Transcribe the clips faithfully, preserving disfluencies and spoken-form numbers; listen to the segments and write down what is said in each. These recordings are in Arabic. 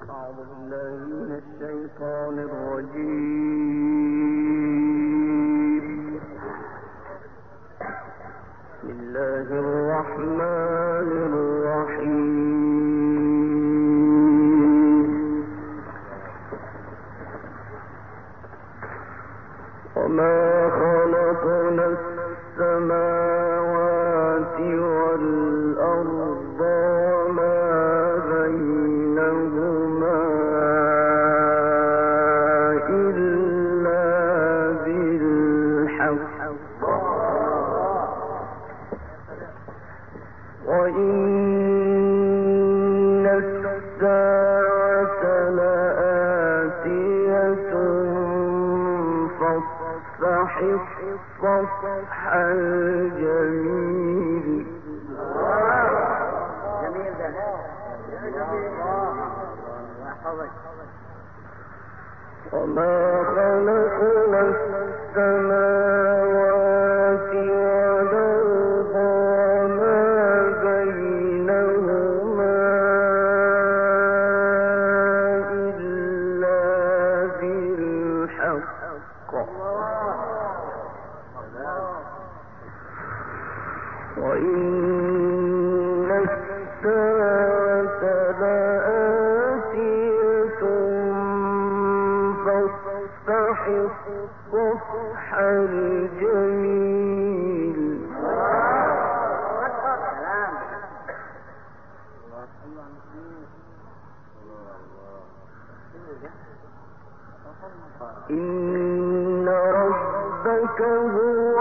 إن ربك هو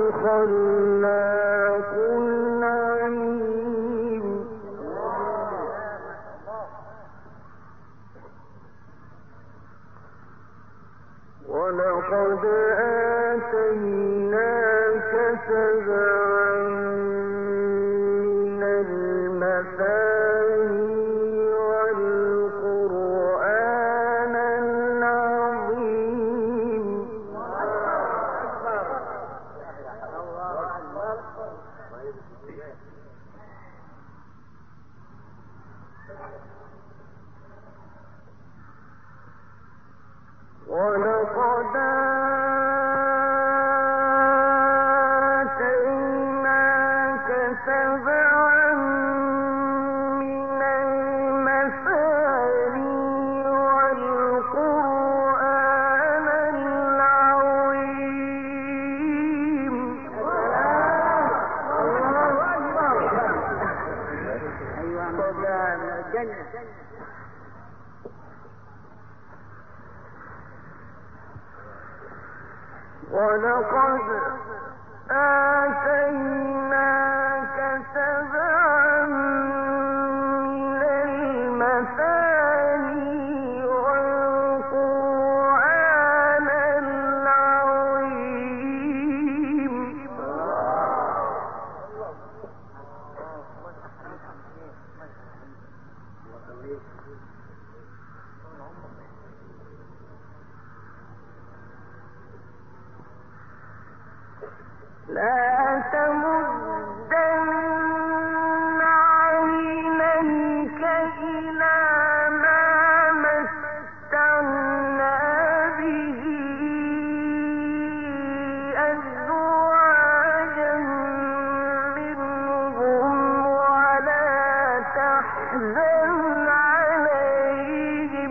الخلاق العليم ولقد آتيناك سبعا من المثاني والقرآن العظيم ولقد آتيناك سبعا من المثاني والقرآن العظيم ولقد آتيناك سبعا من المثاني والقرآن العظيم لا تمدن عينيك إلى ما متعنا به أزواجا منهم ولا تحزن عليهم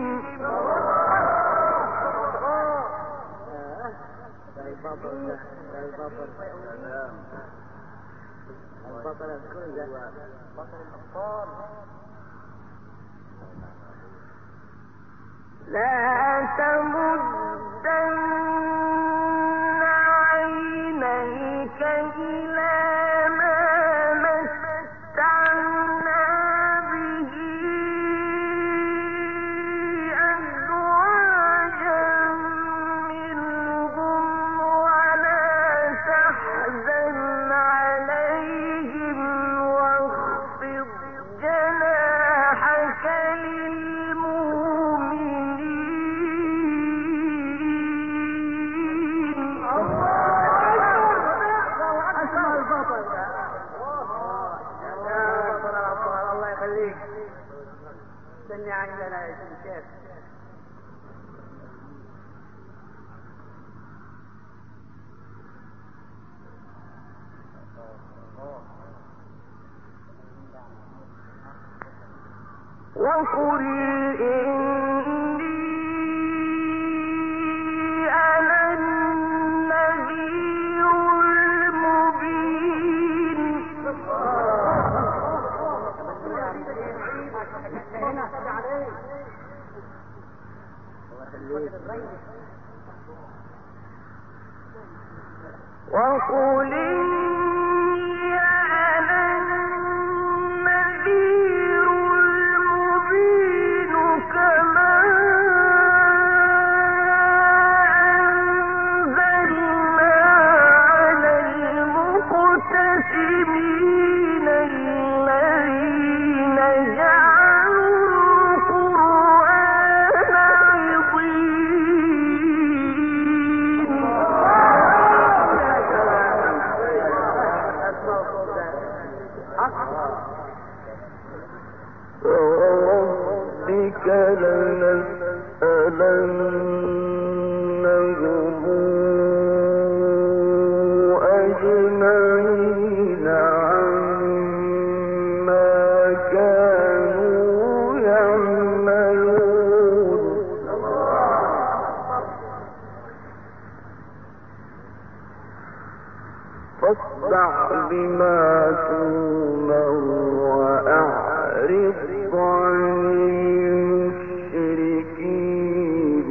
البطل الكل بطل الأبطال لا تمدن عينيك إلى ما متعنا به أزواجا منهم ولا تحزن عليهم واخفض جناحك للمؤمنين وقل إني أنا النذير المبين. وقل إني أنا النذير المبين كما أنزلنا على المقتسمين الذين جعلوا القرآن عضين. فوربك لنسألنهم أجمعين عما كانوا يعملون. فاصدع بما تؤمر وأعرض عن المشركين.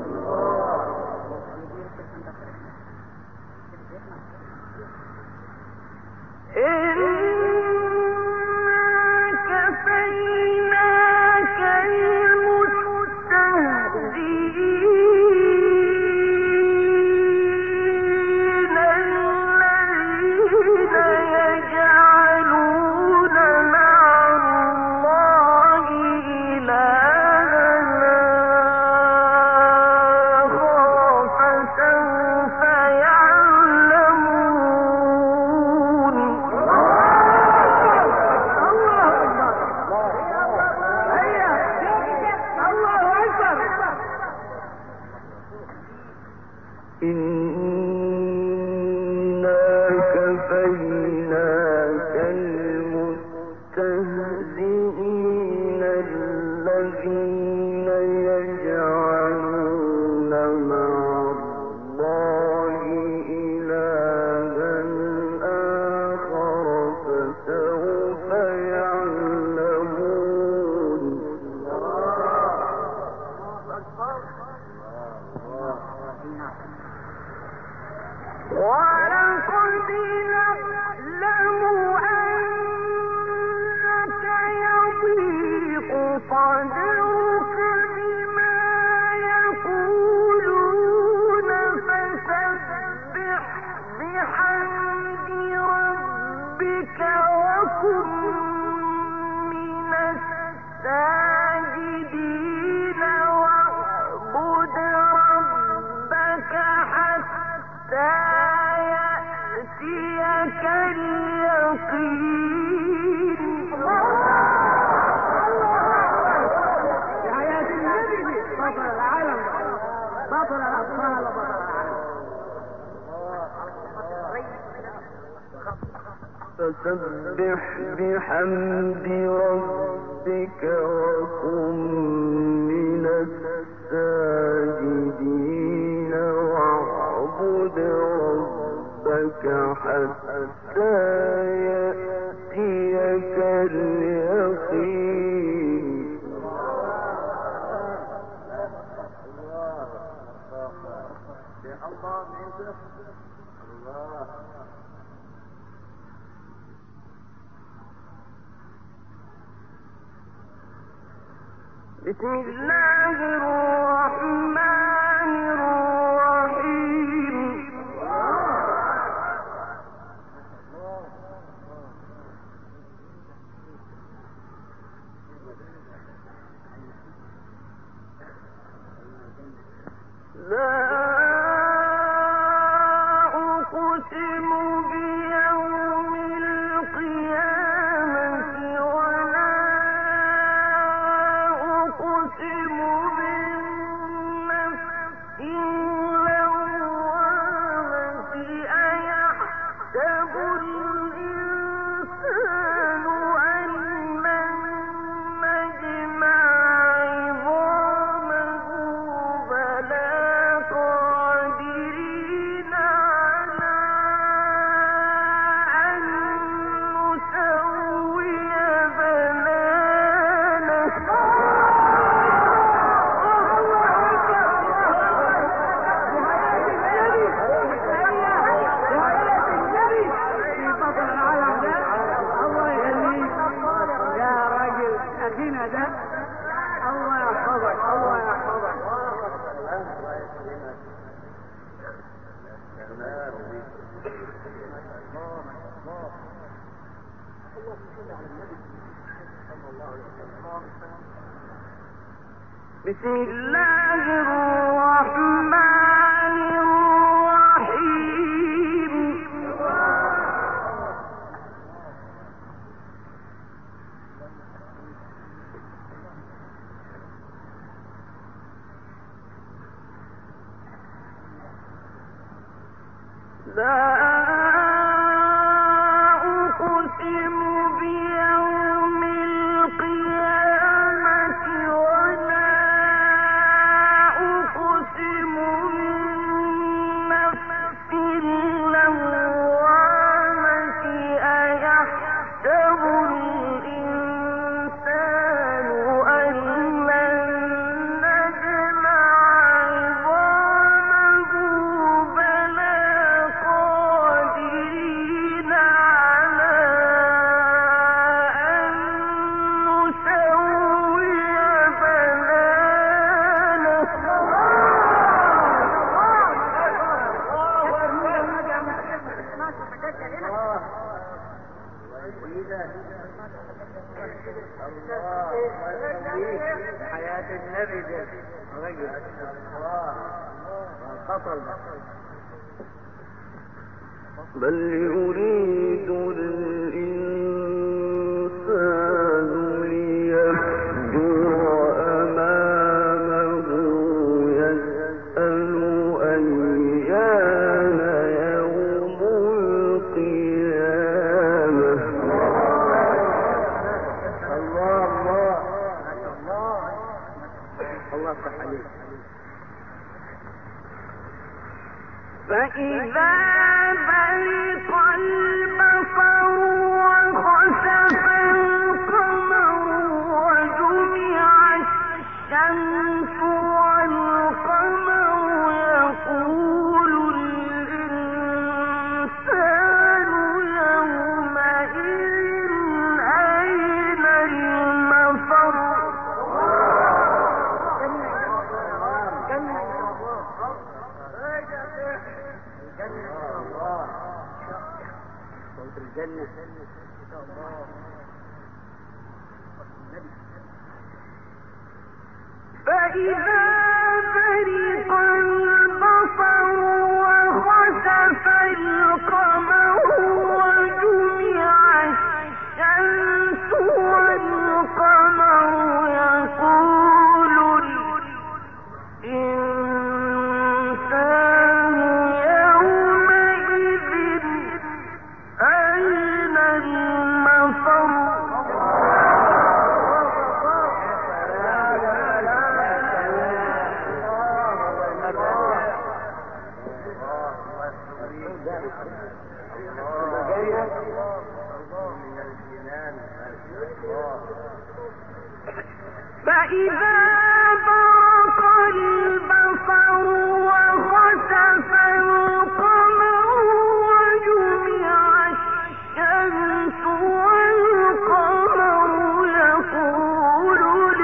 إنا كفيناك المستهزئين الذين يجعلون مع الله إلهًا آخر فسوف يعلمون. إنا كفيناك المستهزئين الذين يجعلون مع الله إلهًا آخر فسوف يعلمون. ولقد نعلم أنك يضيق صدرك بما يقولون فسبح بحمد ربك وكن من الساجدين واعبد ربك حتى يأتيك اليقين. حياة النبي بطل العالم، بطل الأطفال، بطل العالم. فسبح بحمد ربك وكن من الساجدين واعبد ربك حتى يأتيك اليقين. بسم الله الرحمن الرحيم. لا أقسم بيوم القيامة ولا أقسم بسم الله الرحمن الرحيم. لا أقسم بيوم القيامة ولا أقسم بالنفس اللوامة أيحسب الإنسان أن لن نجمع عظامه بلى قادرين على أن نسوي بنانه. حياة النبي ده رجل قتل بل يريد الإنسان ليفجر أمامه يسأل أيان يوم القيامة. الله الله الله صح عليك. فإذا برق البصر وخسف القمر وجمع الشمس والقمر يقول الإنسان يومئذ أين المفر. الجنة فإذا برق البصر وخسف القمر وجمع الشمس والقمر يقول الإنسان يومئذ أين المفر. فإذا برق البصر وخسف القمر وجمع الشمس والقمر يقول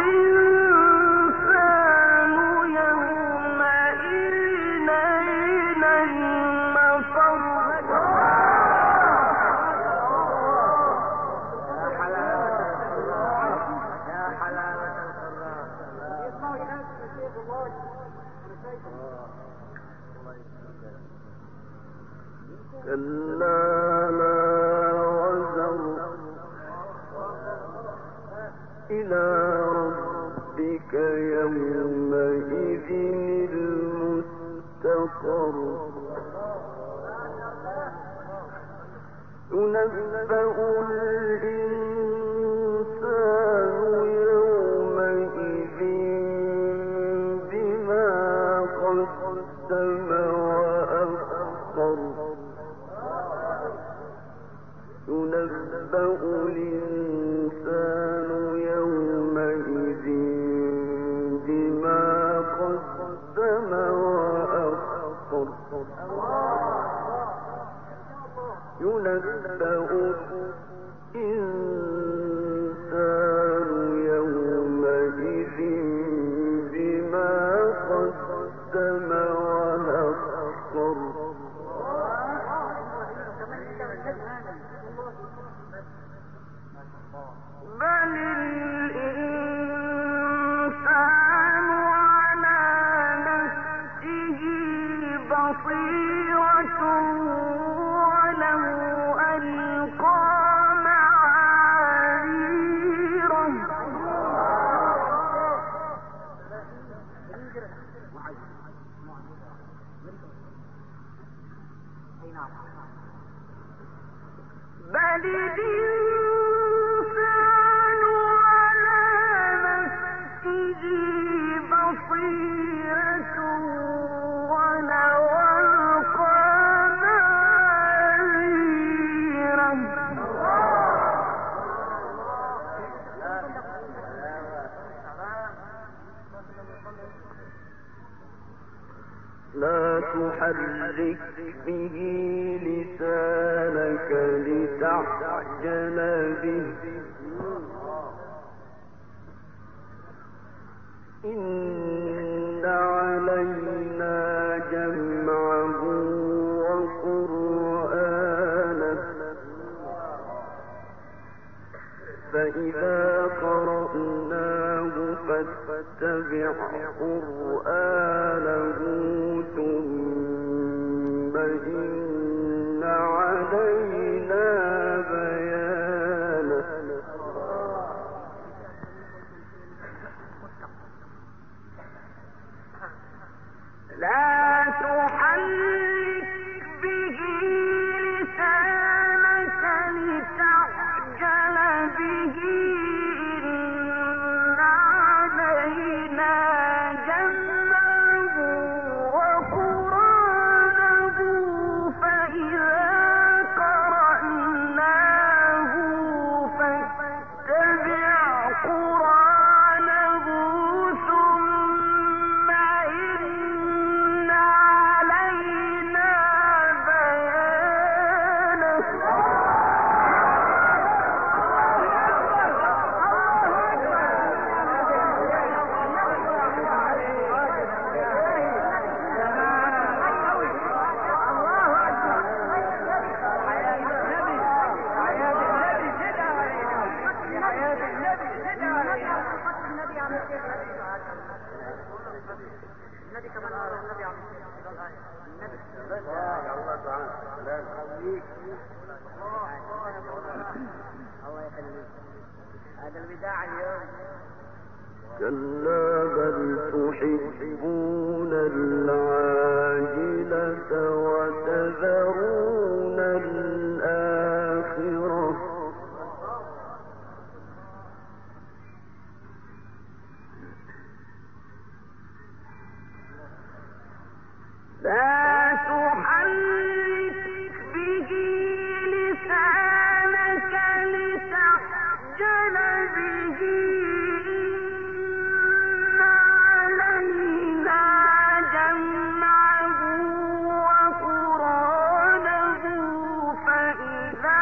الإنسان يومئذ أين المفر. كلا لا وزر إلى ربك ربك يومئذ المستقر ينبأ الإنسان يومئذ بما قدم وأخر ينبأ الإنسان يومئذ بما قدم وأخر ينبأ الإنسان يومئذ بما قدم وأخر بل الإنسان على نفسه بصيرة ولو ألقى معاذيره بل الإنسان على نفسه بصيرة ولو ألقى معاذيره لا تحرك به لسانك لتعجل به إن علينا جمعه وقرآنه فإذا قرأناه فاتبع قرآنه ثم إن علينا بيانه لا تحرك به لسانك لتعجل به إن علينا جمعه وقرآنه فإذا قرأناه فاتبع قرآنه ثم إن علينا بيانه النبي كمان النبي عم النبي الله يخليك هذا الوداع اليوم كلا بل تحبون العاجلة وتذرون الآخرة لا تحرك به لسانك لتعجل به إن علينا جمعه وقرآنه فإذا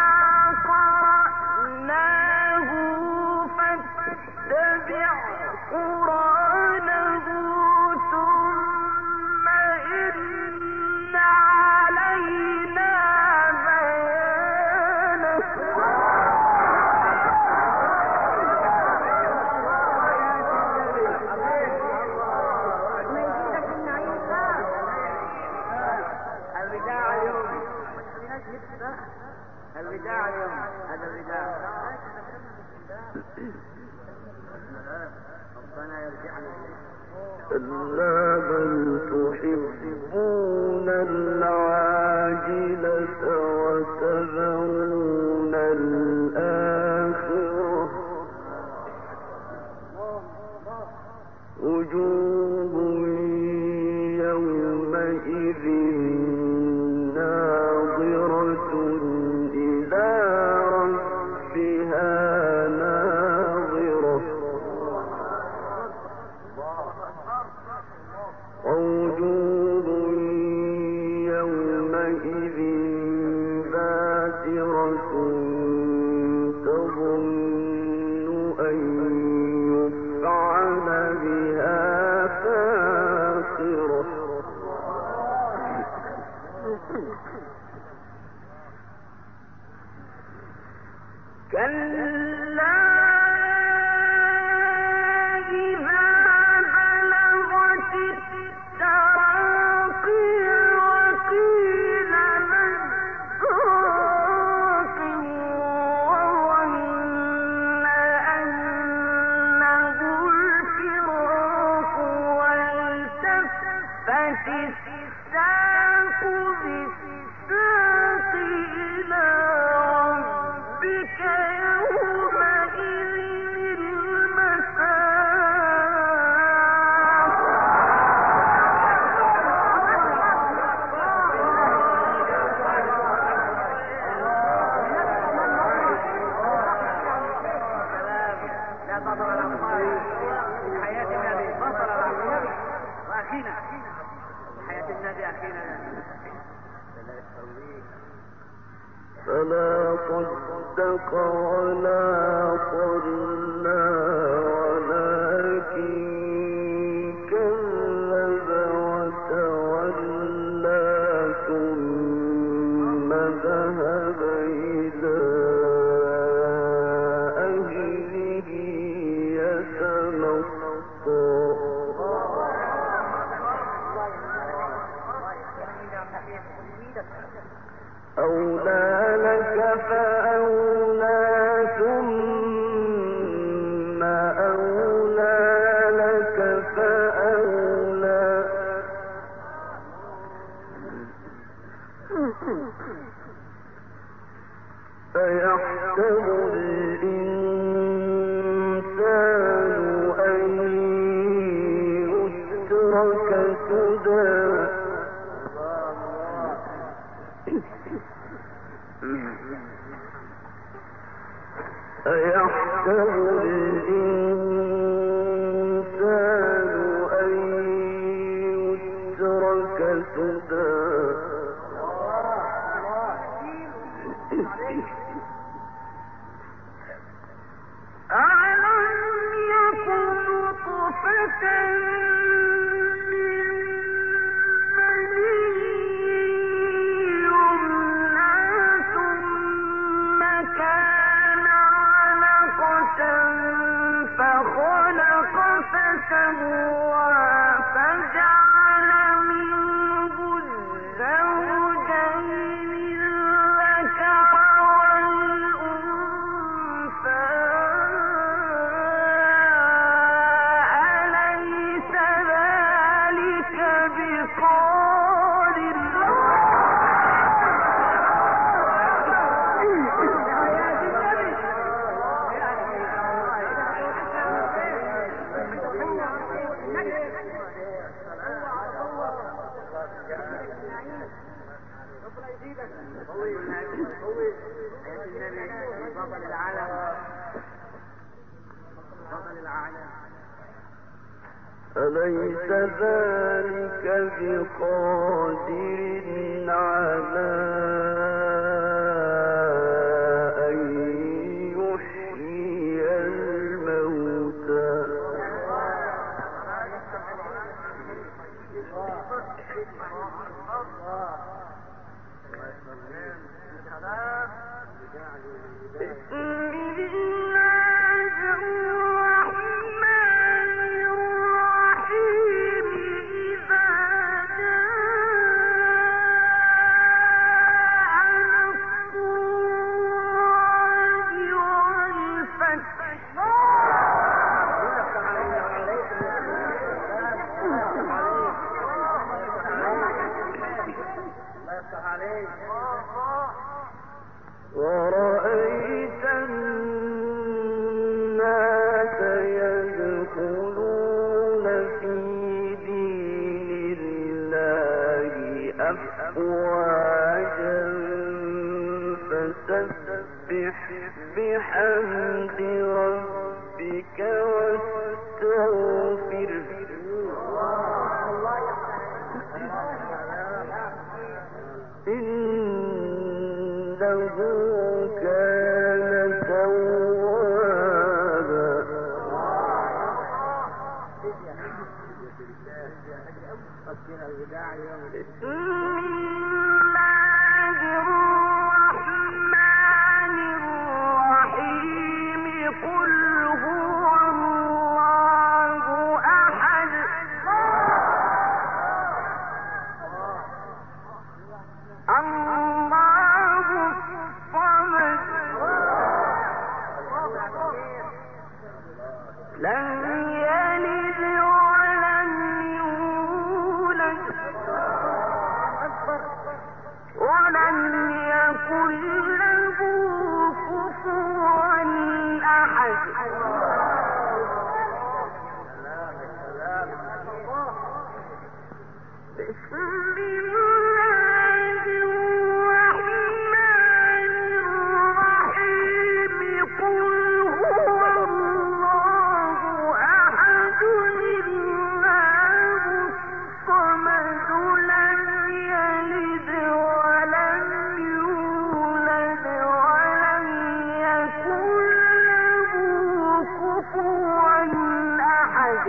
قرأناه فاتبع قرآنه ثم إن علينا بيانه الوداع اليوم الوداع اليوم هذا الوداع كلا بل تحبون العاجلة وتذرون الآخرة وجوه يومئذ ناظرة إلى ربها ناظرة ووجوه يومئذ باسرة تظن أن يفعل بها فاقرة كلا إذا بلغت التراقي وقيل من راق وظن أنه الفراق والتفت الساق بالساق إلى ربك يومئذ المساق لا بطل الأطفال حياة النبي بطل الأطفال وأخينا حياة النبي أخينا فلا صدق ولا صلى ولكن كذب وتولى ثم ذهب إلى أهله يتمطى أولى لك فأولى ثم أولى لك فأولى أيحسب الإنسان أن يترك سدى أيحسب الإنسان أن يترك سدى ألم يكن نطفة من مني يمنى ثم كان علقة فخلق فسوى فجعل منه الزوجين الذكر والأنثى أليس ذلك بقادر بطل العالم بطل العالم أليس ذلك بقادر على أن يحيي الموتى بسم الله الرحمن الرحيم إذا جاء نصر الله والفتح في دين الله أفواجا فسبح بحمد ربك واستغفره إنه كان توابا. بسم الله الرحمن الرحيم قل هو الله أحد الله الصمد لم يلد ولم يولد ولم يكن له كفوا أحد. بسم الله الرحمن الرحيم قل هو الله أحد الله الصمد لم يلد ولم يولد ولم يكن له كفوا أحد.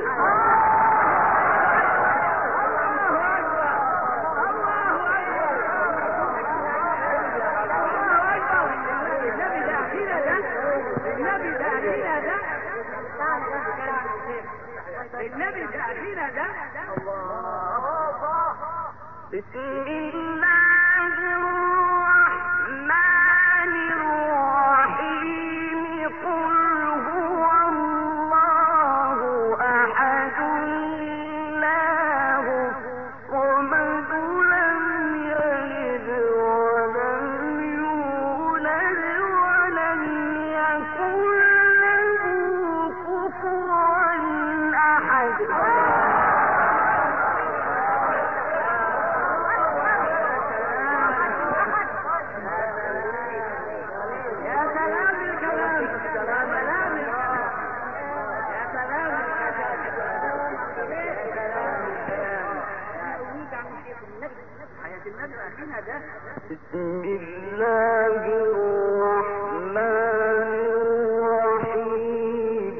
النبي تأخينا ده بسم الله الرحمن الرحيم قل هو الله أحد الله الصمد لم يلد ولم يولد ولم يكن له كفوا أحد. بسم الله الرحمن الرحيم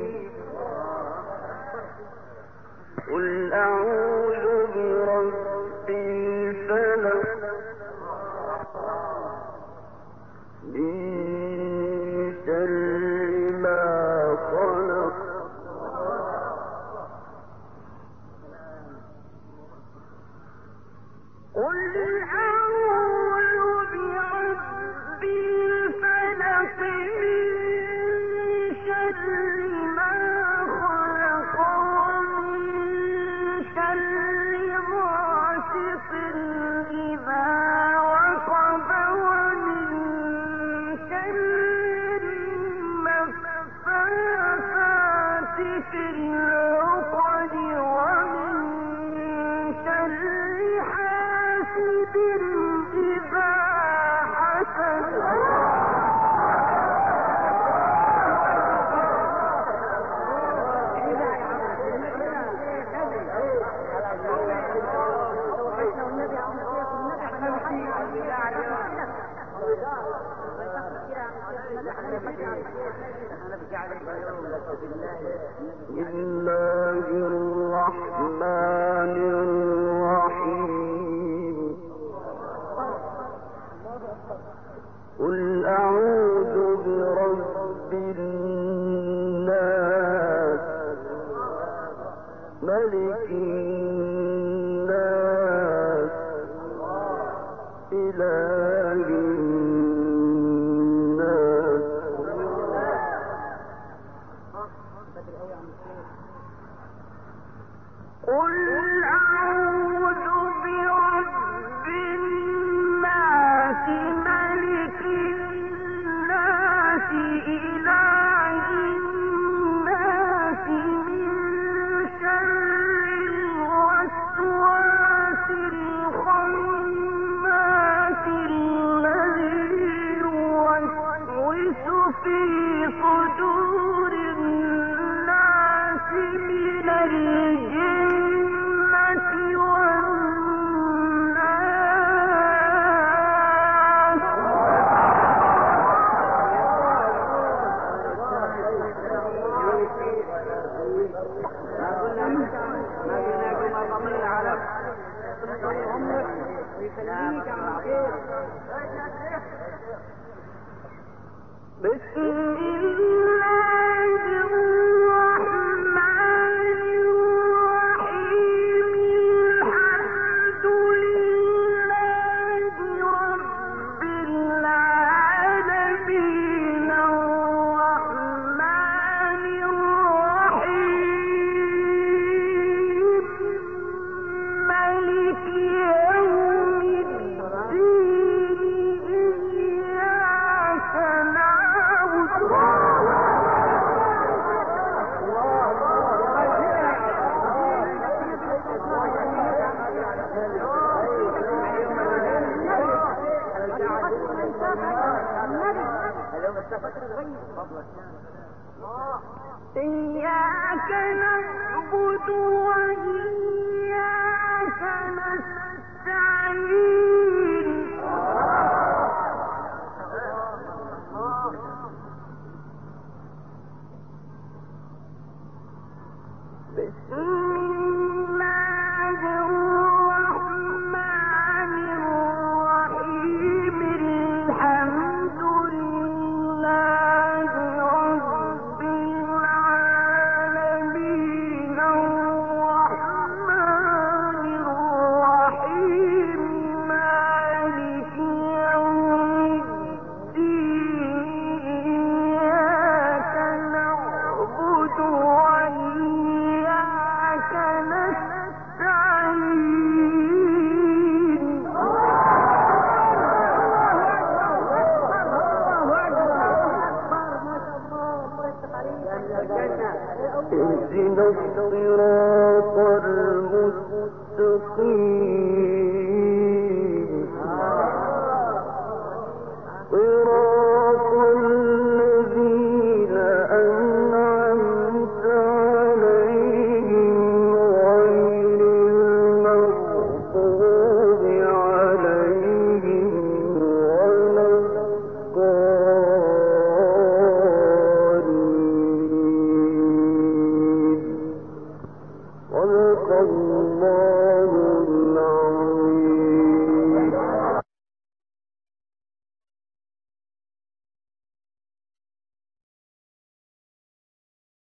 قل أعوذ برب الفلق من شر ما خلق قل أعوذ برب الفلق من شر ما خلق ومن شر غاسق إذا وقب ومن شر النفاثات في العقد ومن شر حاسد إذا حسد. بسم الله الرحمن الرحيم قل أعوذ برب الناس ملك الناس إله الناس قل أعوذ برب الناس ملك الناس إله الناس من شر إياك نعبد وإياك نستعين بسم الله الرحمن الرحيم الحمد لله رب العالمين الرحمن الرحيم مالك يوم الدين إياك نعبد وإياك نستعين اهدنا الصراط المستقيم صراط الذين أنعمت عليهم غير المغضوب عليهم ولا الضالين صدق الله